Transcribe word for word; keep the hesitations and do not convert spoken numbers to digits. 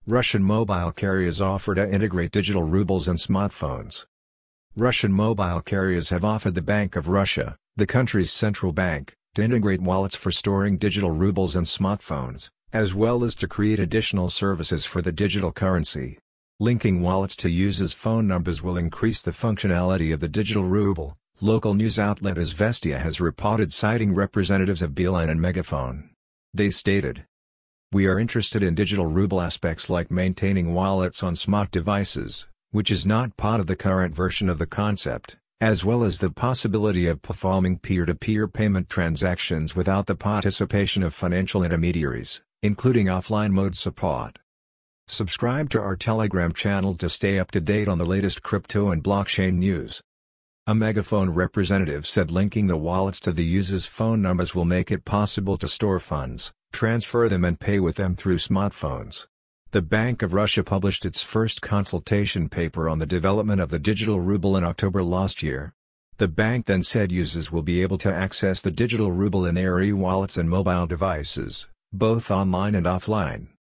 Russian mobile carriers offer to integrate digital rubles in smartphones. Russian mobile carriers have offered the Bank of Russia, the country's central bank, to integrate wallets for storing digital rubles in smartphones, as well as to create additional services for the digital currency. Linking wallets to users' phone numbers will increase the functionality of the digital ruble, local news outlet Izvestia has reported, citing representatives of Beeline and Megaphone. They stated, "We are interested in digital ruble aspects like maintaining wallets on smart devices, which is not part of the current version of the concept, as well as the possibility of performing peer-to-peer payment transactions without the participation of financial intermediaries, including offline mode support." Subscribe to our Telegram channel to stay up to date on the latest crypto and blockchain news. A Megaphone representative said linking the wallets to the user's phone numbers will make it possible to store funds, transfer them and pay with them through smartphones. The Bank of Russia published its first consultation paper on the development of the digital ruble in October last year. The bank then said users will be able to access the digital ruble in their e-wallets and mobile devices, both online and offline.